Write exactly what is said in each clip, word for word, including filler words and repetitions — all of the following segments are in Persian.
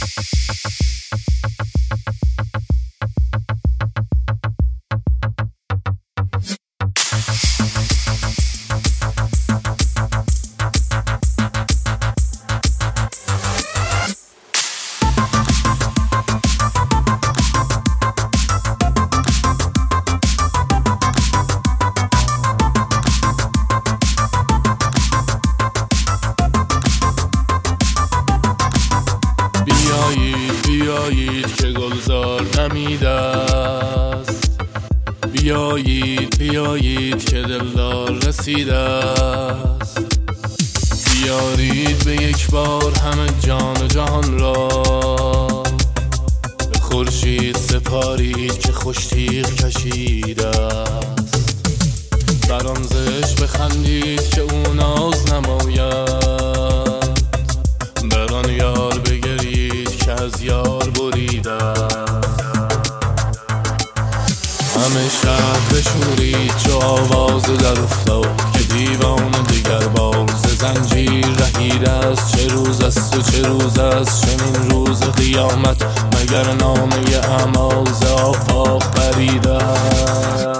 بیایید بیایید که گلزار دمیده است، بیایید بیایید که دلدار رسیده است. بیارید به یک بار همه جان و جهان را، به خورشید سپارید که خوش تیغ کشیده است. بر آن زشت بخندید که او ناز نماید، بر آن یار بگرید که از یار بریده. همه شهر بشورید چو آواز در افتاد، که دیوان دیگر بار ز زنجیر رهیده است. چه روز است و چه روز است چنین روز قیامت، مگر نامه اعمال ز آفاق پریده است.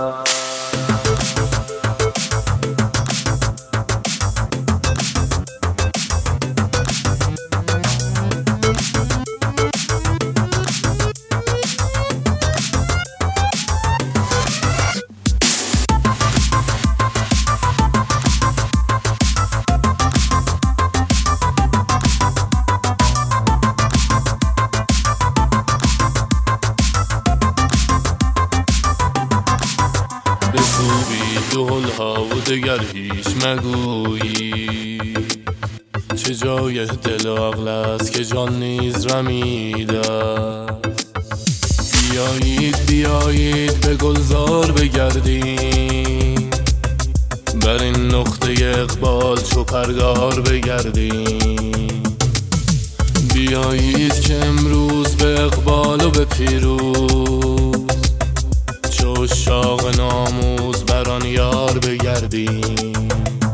بسوبید دهلها و دگر هیچ مگویی، چه جای دل و عقل است که جان نیز رمیده است. بیایید بیایید به گلزار بگردیم، بر این نقطه اقبال چو پرگار بگردیم. بیایید که امروز به اقبال و به پیروز، چو عشاق ناموز بر آن یار بگردیم.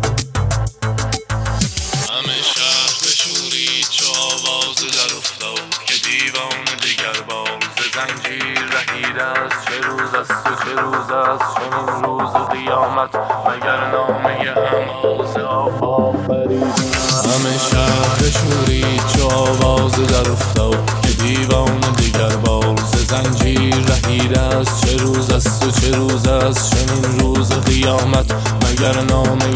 همه شهر بشورید چو آواز در افتاد، که دیوان دیگر بار ز زنجیر رهیده است. چه روز است و چه روز است چنین روز قیامت، مگر نامه اعمال ز آفاق پریده. همه شهر بشورید چو آواز در افتاد، که دیوان دیگر بار ز زنجیر رهیده است. چه روز است و چه روز است چنین روز قیامت، مگر نامه